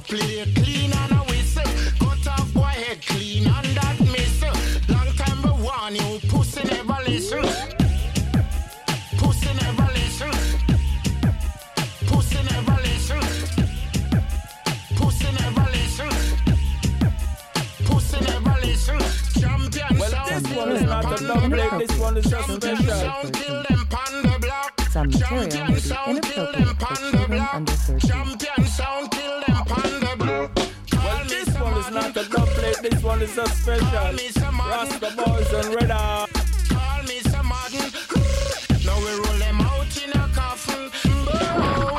play clean and a whistle. Cut off boy head clean and that missile. Long time we warn you, pussy never listen. Pussy never listen. Pussy never listen. Pussy never listen. Pussy never listen. Champion sound. This one is not a double, this one is just special. Kill them pan the block. Some material Champion may be sound, kill inappropriate them for pan the children block. under 13. Champion sound, kill them pan the block. Well, this one is not a double, this one is a special. Rasta Boys and Red Eye. Call me some modern. Now we roll them out in a coffin. Bow.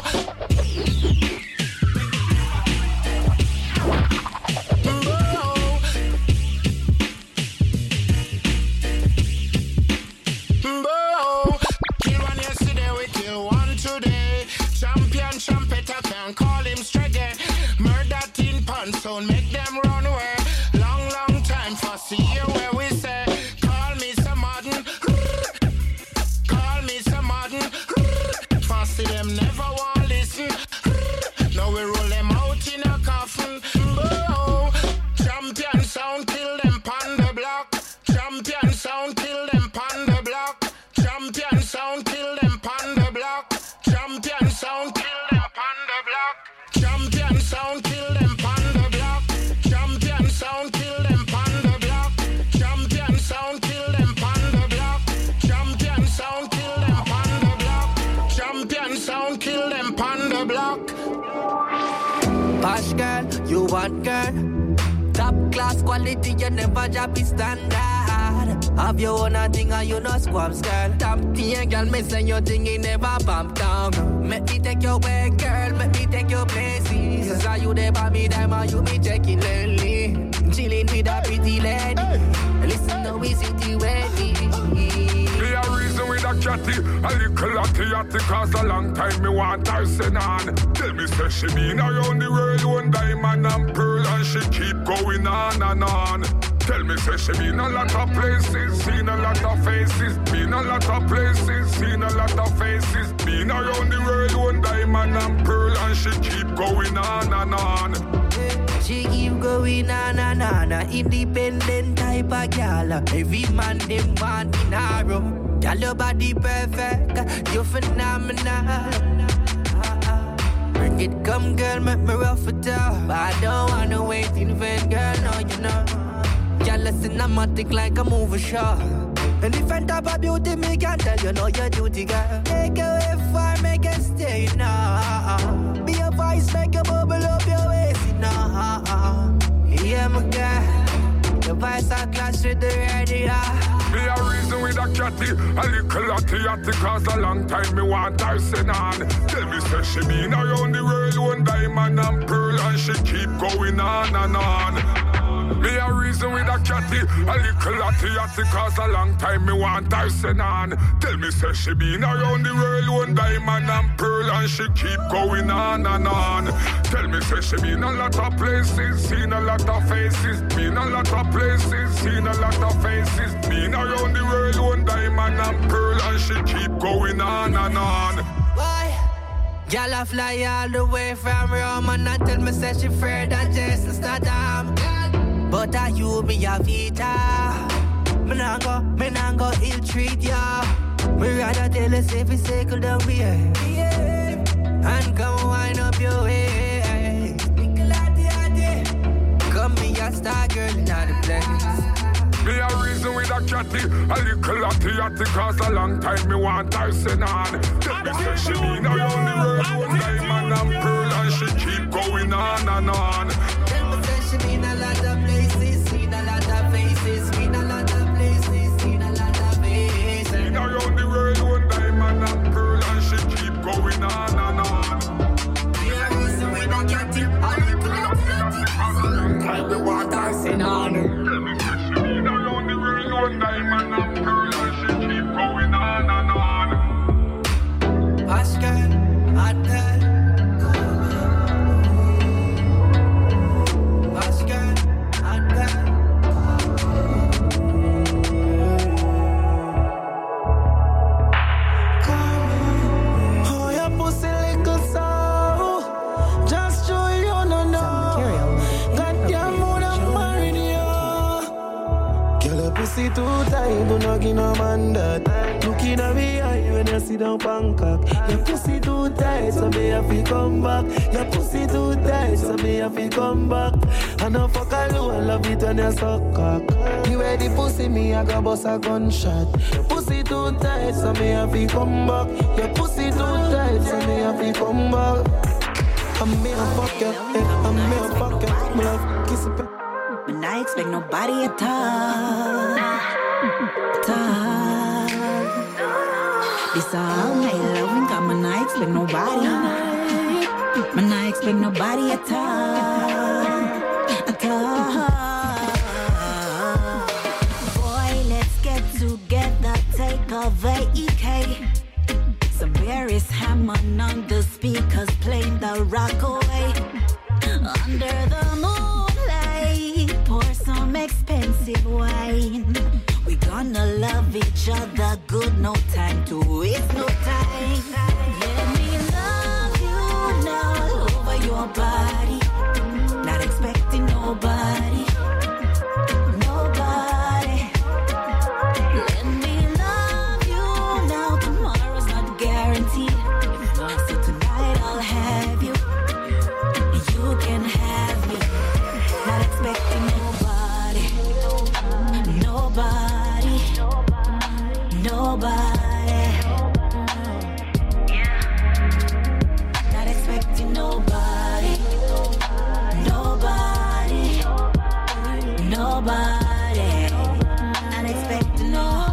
Bow. Kill one yesterday, we kill one today. Champion trumpeter can call him Streggy. Murder teen pants, so make them run away. Long, long time for see you where we say. Call me some modern. Call me some modern. Fancy them never want listen. Now we roll them out in a coffin. Bow. Champion sound, kill them pan the block. Champion sound, kill them pan the block. Champion sound, kill them pan the block. Champion sound, kill them pan the block. Champion sound, kill them pan the block. Champion sound, kill them pan the block. Champion sound, kill them pan the block. Champion sound, kill them pan the block. Champion sound, kill them pan the block. Posh girl, you want girl. Top class quality, you never drop it standard. Have your own thing and you no squabs, girl. Top tier, girl, me say your thing, it never bump down. Make me take your way, girl, make me take your places. Cause are you there by me, diamond, you be checking lately. Chilling with a pretty lady. Listen to me, city ready. Be a reason with a catty, a little atty, cause a long time me want her send on. Tell me say she been around the world, one diamond and pearl, and she keep going on and on. Tell me say she been a lot of places, seen a lot of faces, been a lot of places, seen a lot of faces, been around the world, one diamond and pearl, and she keep going on and on. She keep going on and on, a independent type of gal. Every man them want in a room. Gal, your body perfect, you phenomenal. Bring it, come girl, make me rough it up. But I don't wanna wait in vain, girl, no, you know. Gal, listen, I'm a think like a movie shot. And if I'm top of beauty, me can tell you know your duty, girl. Take away far, make it stay, nah. Be a voice, make a bubble up your waist, nah. Yeah, my girl, your voice a clash with the radio. Be a reason with a catty, a little atty, cause a long time me want her send on. Tell me say she been around the world, one diamond and pearl, and she keep going on and on. Me a reason with a catty, a little atty, cause a long time me want her send on. Tell me say she been around the world, one diamond and pearl, and she keep going on and on. Tell me say she been a lot of places, seen a lot of faces, been a lot of places, seen a lot of faces, been around the world, one diamond and pearl, and she keep going on and on. Why? Girl, I fly all the way from Rome, and I tell me say she afraid that just to start damn. But I you be a vita. Me nah go ill treat ya. Me rather tell her if we circle down here. And come wind up your way. Come be a star girl in the place. Me a reason with a catty, a little atty, cause a long time me want her send on. Tell me say she been around the world, one diamond and pearl, and she keep going on and on. Tell me say she been a lot of places, seen a lot of faces, been a lot of places, seen a lot of faces. Been around the world, one diamond and pearl, and she keep going on and on. Me a reason with a catty, a little atty, cause a long time me want her send on. Tell me say she been around the world, one diamond and pearl, and she keep going on and on. Hush girl, hot girl. Hush girl, gonna give no man that. Looking at me eye when you sit down Bangkok. Your pussy too tight, so me have to come back. Your pussy too tight, so me have to come back. I know fuck alone, love it when you suck cock. You ready pussy, me I got bust a gunshot. Your pussy too tight, so me have to come back. Your pussy too tight, so me have to come back. I'm me a fuck you, I'm me a fuck you. Me love kiss it. When I expect nobody at all. This all my loving, come and I expect nobody. When I expect nobody at all. Boy, let's get together, take a vacay. Some berries hammering on the speakers, playing the rock away. Under the moonlight, pour some expensive wine. We gonna love each other good, no time to waste no time. Let me love you now all over your body. Not expecting nobody. Nobody. Let me love you now, tomorrow's not guaranteed. So tonight I'll have you. You can have me. Not expecting nobody. Nobody. Nobody. Not expecting nobody. Nobody. Nobody. Not expecting no.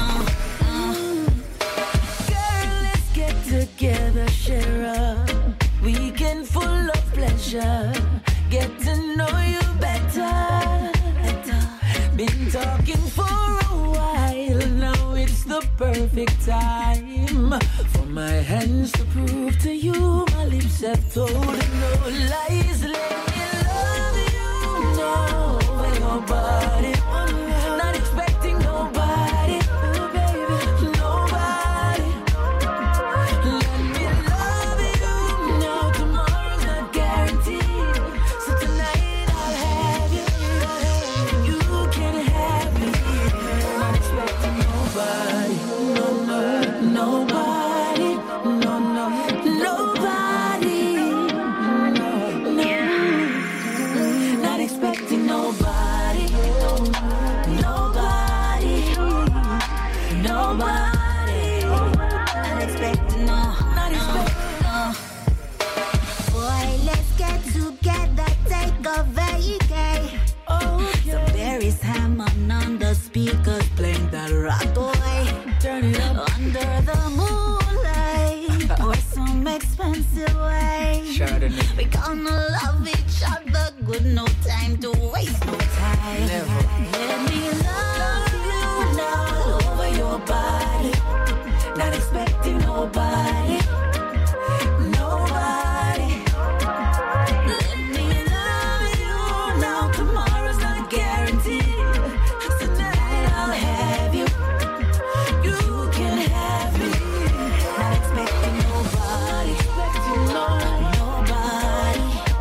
Girl, let's get together, share a weekend full of pleasure. Get to know you better. Been talking for a while, now it's the perfect time for my hands to prove to you my lips have told no lies. Let me love you now over your body. Not expecting nobody, nobody. Let me love you now, tomorrow's not guaranteed. So tonight I'll have you. You can have me. Not expecting nobody, nobody, nobody, not expecting nobody, nobody, nobody, not expecting not expecting no. Boy, let's get together, take a vacay. Some berries hammering on the speakers, playing that rock boy. Turn it up. Under the moonlight, or some expensive way. We gonna love each other good, no time to waste no time. Never. Let me love you now all over your body. Not expecting nobody. Nobody. Let me love you now, tomorrow's not guaranteed. So tonight I'll have you. You can have me. Not expecting nobody. Nobody.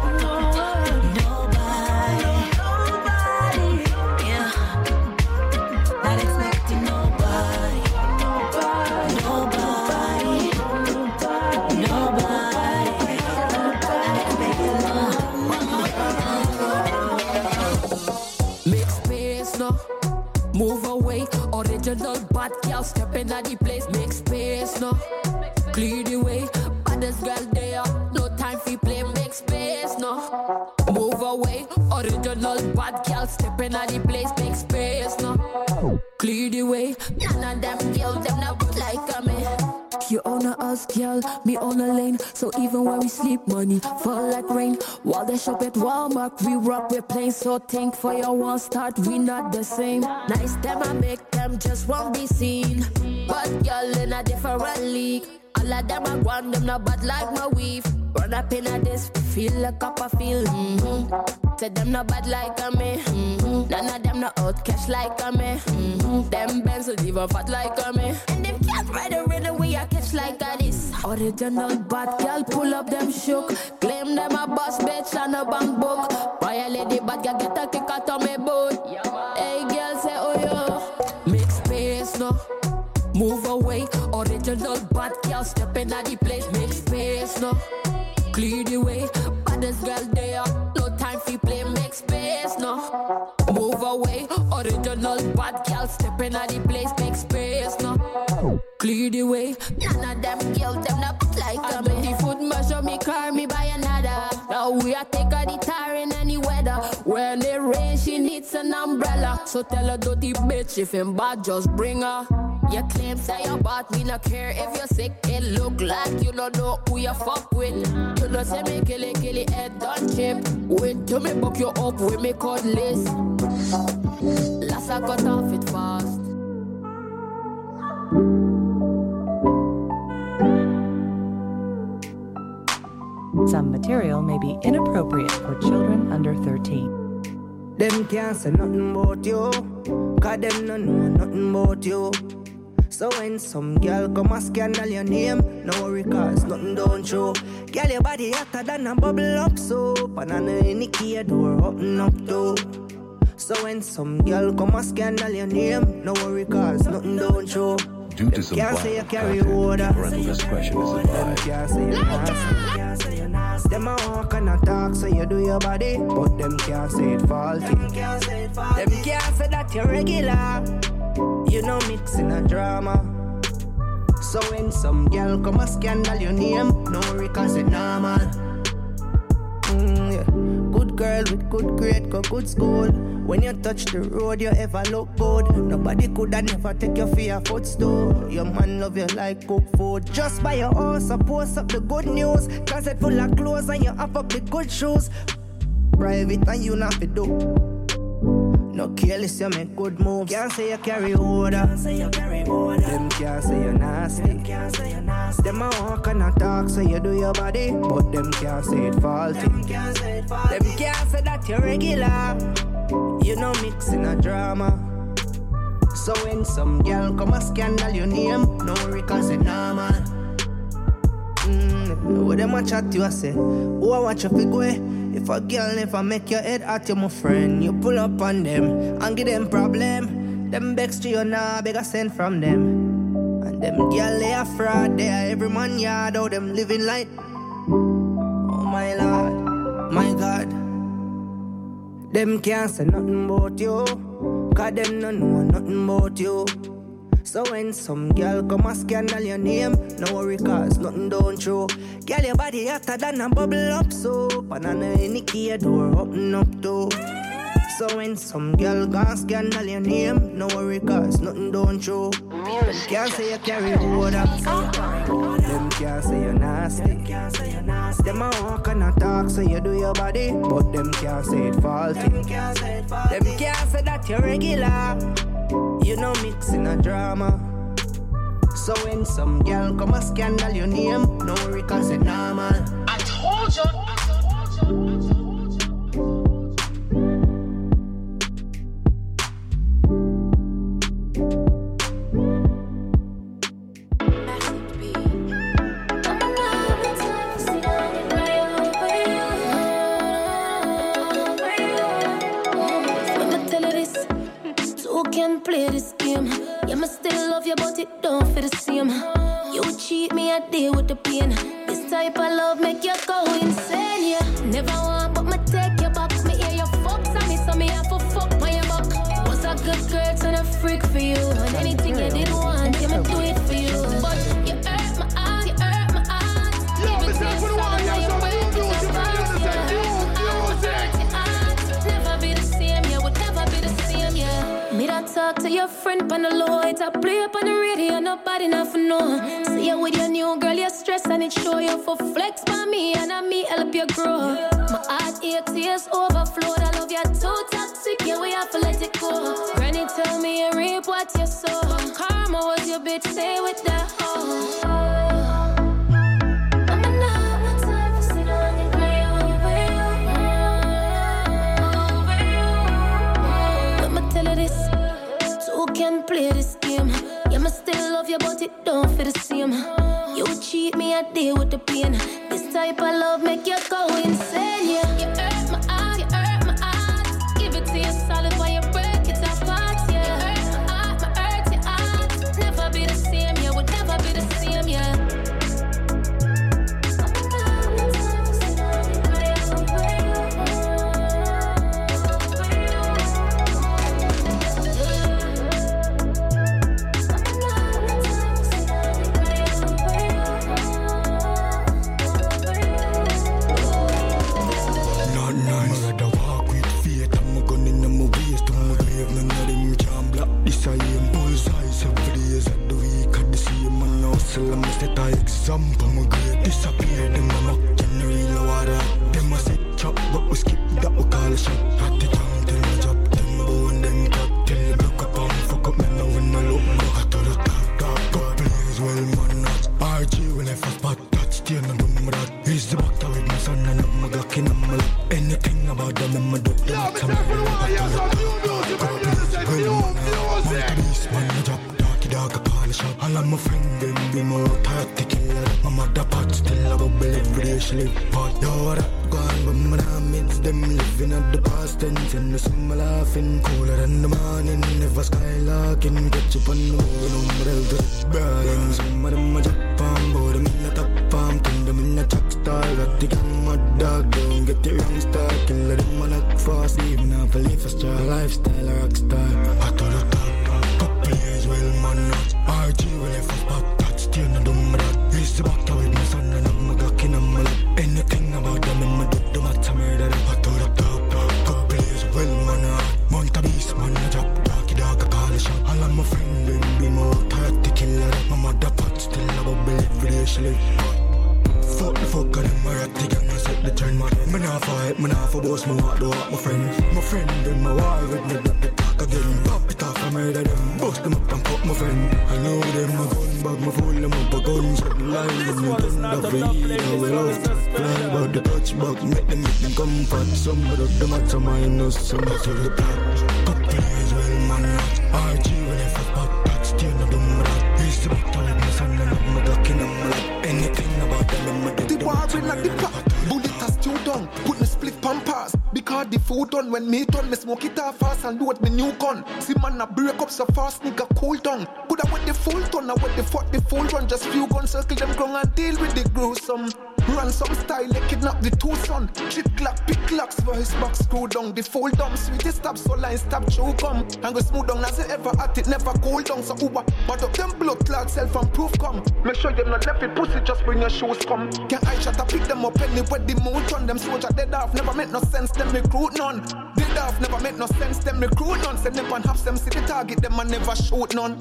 Nobody. Yeah. Not expecting nobody. Nobody. Nobody. Make space now, move away. Original bad girl stepping at the place. Make space now, clear the way. Baddest girl there, no time for play. Make space now, move away. Original bad girl stepping at the place. Make space now, clear the way. None of them girls, them not like me. You own a house, girl, me own a lane. So even when we sleep, money fall like rain. While they shop at Walmart, we rock, we plain. So think for your one start, we not the same. Nice them, I make them just won't be seen. But girl in a different league. All of them I want them not bad like my weave. Run up in a this, feel like I feel. Say them not bad like me. None of them not out cash like me. Them Benz will even fat like me. And them can't ride a rhythm we a catch like this. Original bad girl pull up them shook. Claim them a boss bitch and a bank book. Royal lady bad girl get a kick out of me boot. Hey girl say oh yo. Make space stepping at the place, make space now. Clear the way, baddest girl there. No time for play, make space now. Move away, original bad girl stepping at the place, make space now. Clear the way, none of them girls them not like me. The foot measure me, car me by another. Now we are take a the tar in any weather. When it rains, she needs an umbrella. So tell her dirty bitch if him bad, just bring her. Your claim say you bought me, no care if you're sick. It look like you don't know who you fuck with. You know say me kill it, head done chip. Wait till me buck you up with me cutlass. Last I cut off it fast. Some material may be inappropriate for children under 13. Them can't say nothing about you, cause them don't know nothing about you. So when some girl come and scandal your name, no worry cause nothing don't show. Girl, your body hotter than a bubble up soap, and I know any key door open up too. So when some girl come and scandal your name, no worry cause nothing don't show. Due to some violent content, parental discretion is advised. Them a walk and a talk, so you do your body, but them can't say it faulty. Them can't say that you're regular. You know mixing a drama. So when some girl come a scandal your name, no worry cause it normal. Yeah. Good girl with good grade, go good school. When you touch the road, you ever look good. Nobody coulda never take you for your footstool. Your man love you like cook food. Just buy your house, post up the good news. Closet full of clothes and you have up the good shoes. Private and you not fi do. No careless, you make good moves. Can't say you carry order. Them can't say you nasty. Them a walk and a talk, so you do your body, but them can't say it faulty. Them can't say that you're regular. You know mixing a drama. So when some girl come a scandal your name, no worry cause it normal. When them a chat you, I say, oh, I watch you fi go. If a girl never make your head hot, you my friend. You pull up on them and give them problem. Them begs to you now, beg a send from them. And them girl they are fraud, they are every man yard. How them living like, oh my Lord, my God. Them can't say nothing about you, cause them don't know nothing about you. So when some girl come a scandal your name, no worry cause nothing don't show. Girl, your body hotter than a bubble up soap, and I know any key door open up too. So when some girl gon' scandal your name, no worry cause nothing don't show. Them can't say you carry order. Them can't say you nasty. Them a walk and a talk, so you do your body, but them can't say it faulty. Them can't say that you're regular. You know mixing a drama. So when some girl come a scandal your name, no worry cause it normal. I told you. Play this game. Yeah, I still love you, but it don't feel the same. You cheat me, I deal with the pain. This type of love make you go insane, yeah. Never want, but me take your back. Me hear your fucks on me, so me have to fuck on your back. Was a good girl, turn a freak for you. And anything you didn't want, yeah, me do it for you. But you hurt my heart, you hurt my heart. Yo, me take for the one, yeah, so you do it, you never be the same, yeah, would never be the same, yeah. Me that talk to your friend on the low. It's a play up on the radio, nobody nothing know. See you with your new girl, you're stressed and it show you for flex by me and I me help you grow. My heart aches, tears overflow. I love you too toxic, yeah, we have to let it go. Granny tell me you reap what you sow. Karma was your bitch, stay with that hoe. Can play this game. Yeah, I still love you, but it don't feel the same. You cheat me, I deal with the pain. This type of love make you go insane, yeah. You hurt my heart, you hurt my heart. Give it to you solid while you break it apart, yeah. You hurt my heart, your heart. Never be the same, yeah, would never be the same, yeah. clocking on my lap. Anything about them, I'm a dog. Yeah, but everyone hears some new music. When you say new music. Man, I drop dog, I polish up. All of my friends, them be more tired to kill. My mother pot still a bubble every day she live. But you're up, gone, but my damage them living at the past tense. In the summer laughing, cooler in the morning. Never skylarking, get you on the moon. Umbrella to Brian, some of them a jump on board. I'm in the top farm, turn them in the truck style. Got the gang, my dog, don't get the wrong star. Killer them on a fast, even if I live a star. Lifestyle, a rock star. I thought the top. Well, man, RG will have a spot that's still not doing that. He's the back with my son and I'm a Glock in my lap. Anything about them in my do matter murder. I told the top, couple years, well, man, Monta Beast, man, I drop, dog, I call a shot. All of my friends, them be more tired to kill her. My mother pot still a bubble every day she live. Fuck the fuck of them, I rat the gang, I set the turn, man. Me not fight, me not for boss, me walk the walk, my friend. My friend, them, my war with me, black the talk again. Pop it off, I murder them, bust them up and fuck my friend. I know them, my gun bag, my fool, them up a gun, shot the line, and you done the feed, I will off. Fly about the touch bug, make them come fat. Some of them at some minus, some of the plot. Couple years, well, man, RG will have a spot, that's still not doing that. He's the back with my son, and I'm a Glock in my lap. Anything about them, the war in the pot, bullet has stew down. Put me split pampas, because the food done. When me done, me smoke it off fast and load me new gun. See man a break up so fast, nigga cool down. Put out with the full ton, now with the fuck the full run. Just few guns circle them ground and deal with the gruesome. Run some style, they kidnap the two son. Chip clock, pick locks for his back screw down. The full dumb, sweetie stop, so line stop, chew come. And go smooth down as it ever at it, never cool down. So Uber, but up them blood clot, self and proof come. Make sure you're not left it, pussy, just bring your shoes come. Can I shut up, pick them up anywhere the mood on. Them soldier dead off, never make no sense, them recruit none. Dead off, never make no sense, them recruit none. Send them and have them see the target, them and never shoot none.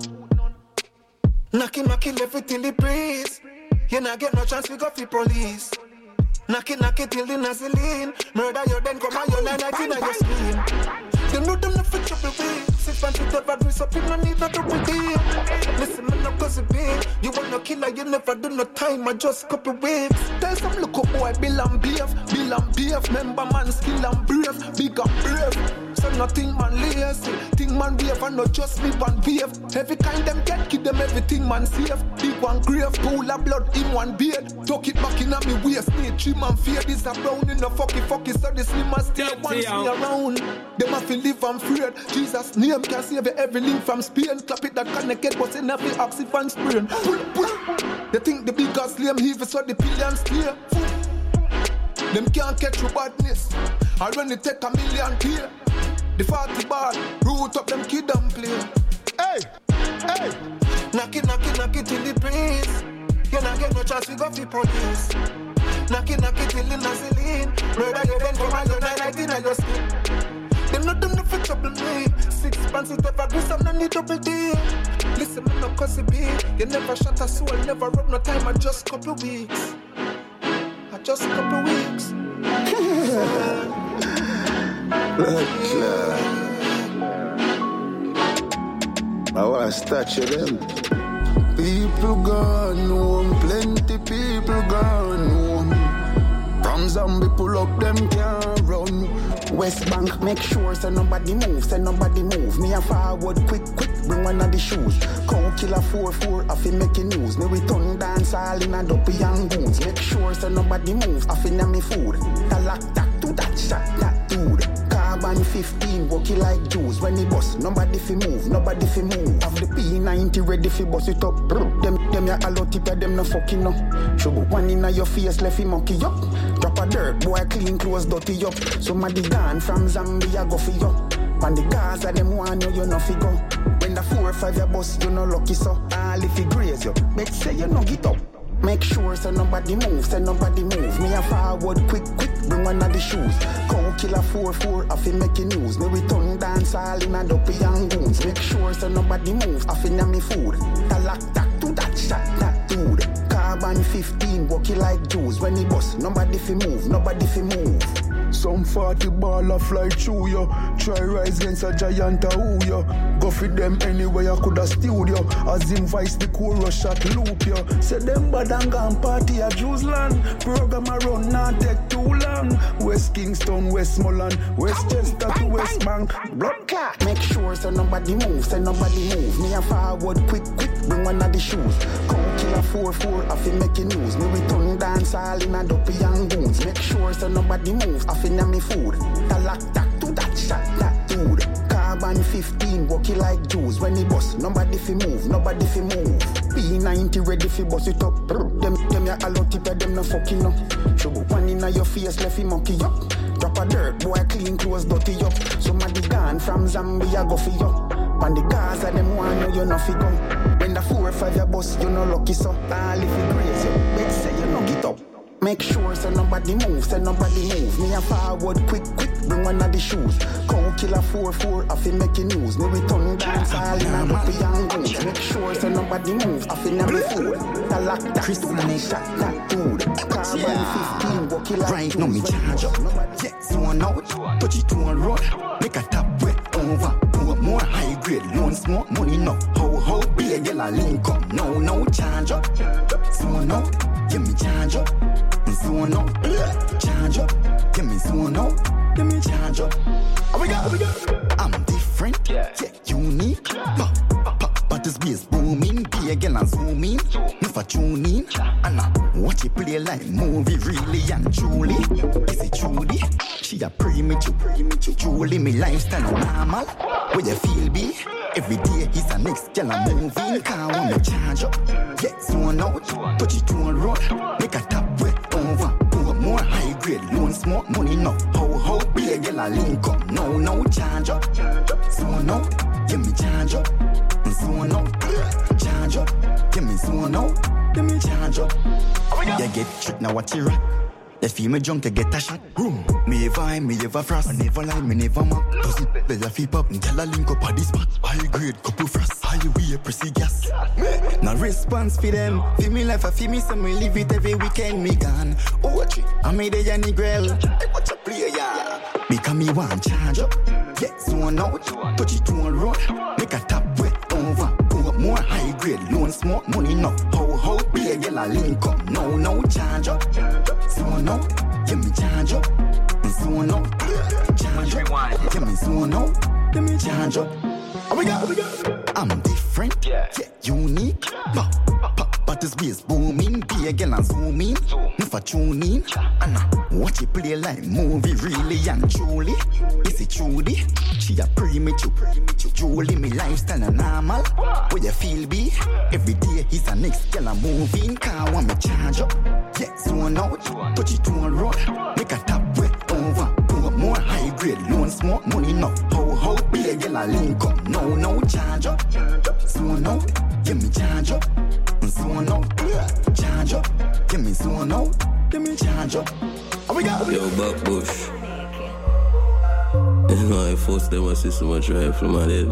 Knocking, left it till the breeze. You not get no chance, we go for police. Knock it till the Naziline. Murder you, then come on, you 919 on your screen. They know them not for trouble way. 6 months with ever do something, no need no double deal. Listen, man, I'm cause big. You want no killer, you never do no time, I just couple weeks. Tell some look up boy, Bill and BF. Member man, skill and brave, big and brave. So nothing man lazy, thing man wave and not just me one wave. Every kind them get, keep them everything man safe. Big one grave, pool of blood in one beard. Tuck it back in a me waist, need trim and fear. This a brown in the fucky, so the slim must stay once me around. Them have to live and fear. Jesus name can save every link from Spain. Clap it that connected, but in every oxygen sprain. Pull. They think the biggest lame heavy, so the pillions clear. Them can't catch your badness. I run it take 1,000,000 clear. The 40 ball, root up them kid and play. Hey! Knock it till the breeze. You not get no chance, we go for police. Knock it till the Naziline. Murder you, then come on, you're 919 on your skin. Them not for trouble me. 6 months with ever do some, no need double deal. Listen, man, no cause it be. You never shot a soul, never rub no time, I just couple weeks. Just a couple weeks. I want to statue them. People gone home, plenty people gone home. From zombie pull up, them can't run. West Bank, make sure say nobody move. Me a forward, quick, bring one of the shoes. Cow killer 4-4, I feel making news. Me return dance all in a dopey and goons. Make sure say nobody move, I feel me food. Talak tak to that shot, that dude. Carbon 15, walkie like Jews. When he bust, nobody fi move. Have the P90 ready fi bust it up. Them ya allo tip ya, them no fucking up. Show one in your face, left him monkey up. Drop a dirt, boy clean clothes, dirty up. Somebody gone from Zambia, go for you. And the Gaza, them want you no fi go. When the 4 or 5 ya bust, you no lucky so. All if you graze you, bet say you no get up. Make sure say nobody move. Me a forward, quick, bring one of the shoes. Cow killer 4-4, I feel making news. Me return dance all in a dopey and goons. Make sure say nobody move, I feel me food. Talak tak to that shot, that dude. Carbon 15, walkie like Jews. When he bust, nobody fi move. Some 40 baller fly through you. Try rise against a giant who you. Go for them anywhere you coulda studio. As in vice the chorus shot loop you. Say them bad and gone party at Jews land. Program a run not take too long. Kingston, Westmoreland, Westchester to West Bank. Blood clot. Make sure so nobody move, Me a forward quick, bring one of the shoes. Come kill a 4-4, I feel making news. Me return dance all in a dopey young goons. Make sure so nobody moves, I feel me food. That to that shot, that dude. Carbon 15, walkie like Jews. When he bust, nobody fi move. P90 ready fi bust it up. Them ya allow tip ya, them no fucking up. Trouble one inna your face, left him monkey up. Drop a dirt, boy clean clothes, dirty up. Somebody gone from Zambia, go fi up. On the Gaza, them want know you no fi go. When the 4 or 5 ya bust, you no lucky so. All if you crazy, bet say you no get up. Make sure so nobody move, Me a forward quick, bring one of the shoes. Cow kill a 4-4, I feel making news. Me return dance all in a dopey young goons. Make sure so nobody move, I feel never fool. I lock that shot that dude. Carbon 15, walkie like right now me charge up. Yes, one out, touch it to a road. Make a tap wet over. Pour more high grade loans, more money no. How be a girl a link up. No charge up. So no, give me charge up. So no, charge up. Give me so no, give me charge up. We go. I'm different, yeah, unique. But this bass booming, be a girl and zoom in. If I tune in, and watch it play like movie, really and truly. Is it truly? She a premature, Julie, me lifestyle normal. Where you feel be? Every day is a next girl I'm moving. Car want me charge up. Get zone out, touch it to a road. Make a tap wet over. Pour more high grade loans, more money no. How be a girl a link up. No charge up. Zone out, give me charge up. Zone out, charge up. Give me zone out, give me charge up. You get tricked now what you rock. You feel me drunk, you get a shot. Me ever frost. I never lie, me never mock. Pussy, they a flip up, tell a link up at this spot. High grade, couple frost. Highway, pressy gas. No response for them. Feel me life, I feel me, so me live it every weekend, me gone. I made a Yanni grill. I watch a player, yeah. Because me want charge up. Get zone out, touch it to a road. Make a tap wet over. Pour up more high grade loans, more money no. How be a girl a link up. No charge up. Zone out, give me charge up. Zone out, charge up. Give me zone out, give me charge up. We go. I'm different, yeah, unique. But this bass booming, be a girl and zoom in. If I tune in, and watch it play like movie, really and truly. Is it truly? She a premature, Julie, me lifestyle and normal. Where you feel be? Every day is a next girl I'm moving. Car want me charge up. Get zone out, touch it to a road. Make a tap wet over. Pour more high grade loans, more money no. How be a girl a link up. No charge up. Zone out, give me charge up. Zone out, charge up. Give me zone out, give me charge up. We go. Yo, Buckbush. You know I forced them to see so much rifle my head.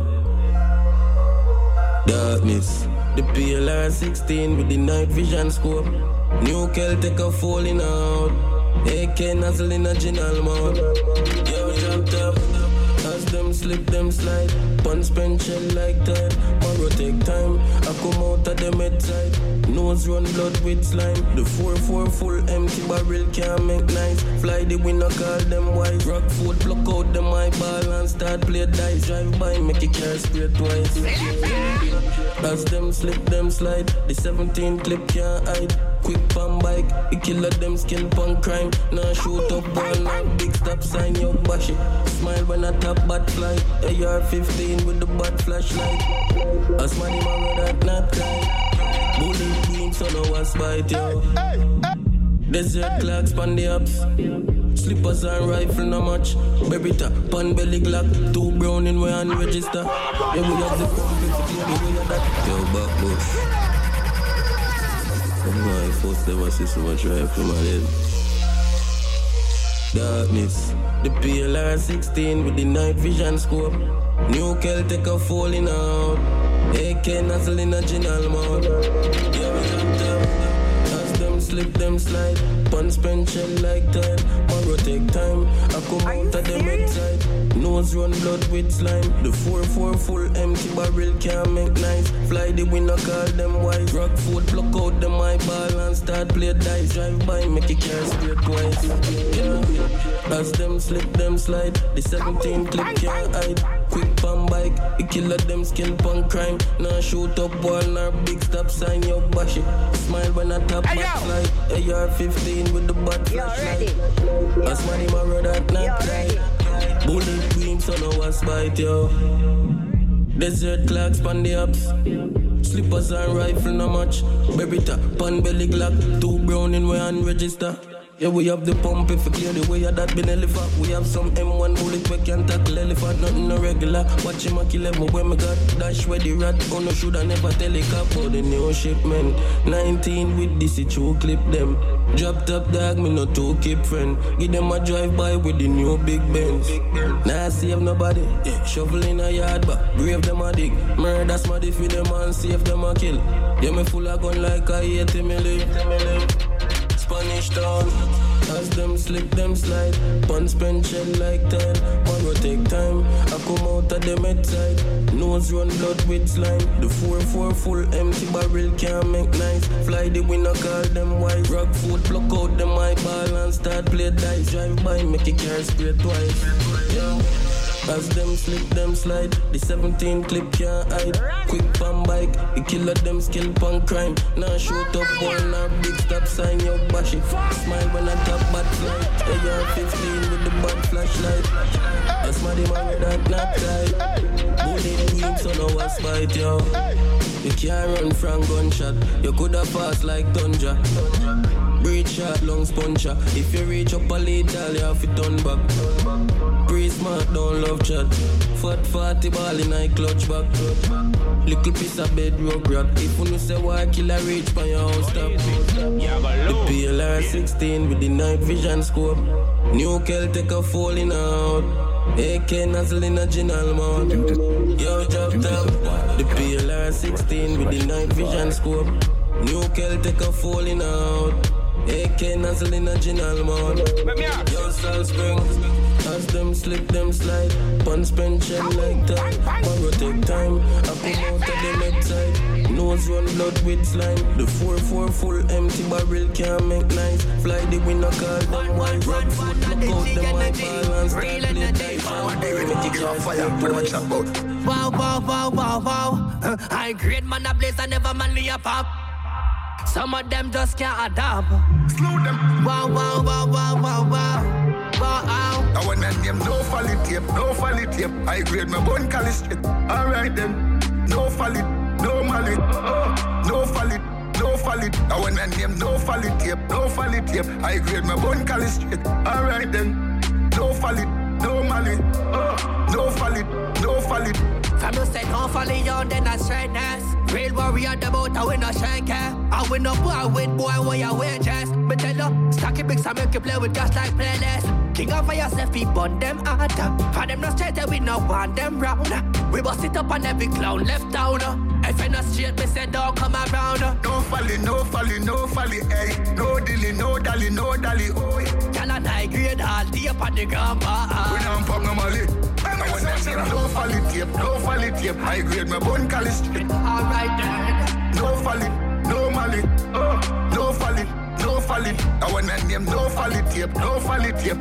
Darkness. The PLR 16 with the night vision scope. New Kel take a falling out. AK nozzle in a general mode. Yo, jump top. As them slip, them slide. Pun pension like tide. Mongo take time. I come out of the mid side. Nose run blood with slime. The 4-4 full empty barrel can't make nice. Fly the winner, call them wise. Rock foot, pluck out them eyeball and start play dice. Drive by, make it car spray twice. As them slip, them slide. The 17 clip can't hide. Quick pan bike, the killer them skin punk crime. Now shoot up ball, now big stop sign, yo bash it. Smile when I tap bat fly. AR-15 with the bat flashlight. A smiley man with that not cry. Bullet beam, so no one spite, yo. Desert clocks, pan the ups. Slippers and rifle, no much. Baby top, pan belly glock. 2 brown in way and register. Yeah, we have the company, we have that. Yo, Buckbush. I forced them to see so much rifle my head. Darkness. The PLR 16 with the night vision scope. New Kel take a falling out. AK nozzle in a general mode. Yeah, we got them. As them slip, them slide. Pun pension like tide. Mongo take time. I come out of the mid side. Nose run blood with slime. The 4-4 full empty barrel can't make nice. Fly the winner, call them wise. Rock foot, pluck out them eyeball and start play dice. Drive by, make it car spray twice. Yeah. As them slip, them slide. The 17 clip can't hide. Quick pan bike, the killer them skill pan crime. Now shoot up wall, now big stop sign, yo bash it. Smile when I tap my slide. AR-15 with the bad flashlight. As money my brother not right. Bullet cream, so no one spite, yo. Desert clocks, pan the ups. Slippers and rifle, no much. Beretta, pan belly glock. 2 brown in way and register. Yeah, we have the pump if you clear the way of that bin elephant. We have some M1 bullet we can tackle elephant. Nothing no regular. Watch him a kill him when me got dash where the rat. Oh no, shoulda never tell a cop for the new shipment. 19 with this true clip them. Drop top dog, me no two keep friend. Give them a drive by with the new big Benz. Nah save nobody. Shovel in a yard but grave them a dig. Murder smarty for them and save them a kill. Yeah, me full of gun like a 80 milli. Spanish town. As them slip, them slide. Pun spend shell like time. One will take time. I come out of the med side. Nose run blood with slime. The 4-4 full empty barrel can't make nice. Fly the winner, call them wise. Rock food, pluck out them eyeball and start play dice. Drive by, make a car spray twice. Yeah. As them slip, them slide. The 17 clip can't hide. Quick pan bike, the killer them skill pan crime. Now shoot up one, now big stop sign, yo bash it. Smile when I tap bad flight. AR-15 with the bad flashlight. That's my man that not tight. Bullet green, so no one spite, yo. You can't run from gunshot. You coulda pass like Tundra. Breed shot, long sponge. If you reach up a little, you have to turn back. Pre-smart, don't love chat. Fat 40 ball in a clutch back. Little piece of bed rug rat. If you say why killer reach by your house stop. The PLR-16 with the night vision scope. New Kel take a falling out. AK nozzle in a general mode. Yo, drop top. The PLR-16 with the night vision scope. New Kel take a falling out. AK nozzle in a general mode. Yo, Salt Spring. As them slip, them slide. Pun spend shell like time. Borrow take time. I come out of the med side. Nose run blood with slime. The 4-4 full empty barrel can't make nice. Fly the winner, call them white. Rock foot, look out them white ball and start play dice. Wow, wow, wow, wow, wow. I great man a blaze, I never man me a pop. Some of them just can't adapt. Slow them. Wow, wow, wow, wow, wow, wow. I want that name, no folly tape, no folly tape. I grade my bone cali straight. Alright then, no folly, no mali. No folly, no folly. I want that name, no folly tape, no folly tape. I grade my bone cali straight. Alright then, no folly, no mali. No folly, no folly. From you say no folly on, then I straightness. Real warrior, the boat, I win no shank. I win no boy, win boy, where you wages. But tell you, stack it big, so make you play with gas like playlist. King of yourself, we burn them hard. For them not straight, we no want them round. We bust it up on every clown left down. If you're not straight, we say don't come around. No folly, no folly, no folly, hey. No dilly, no dally, no dally, oi. Y'all and I grade all day up on the grandpa. We don't pop no molly. No folly tape, no folly tape. I grade my bone cali straight. Alright then. No folly, no mali. No folly, no folly. I want that name, no folly tape, no folly tape.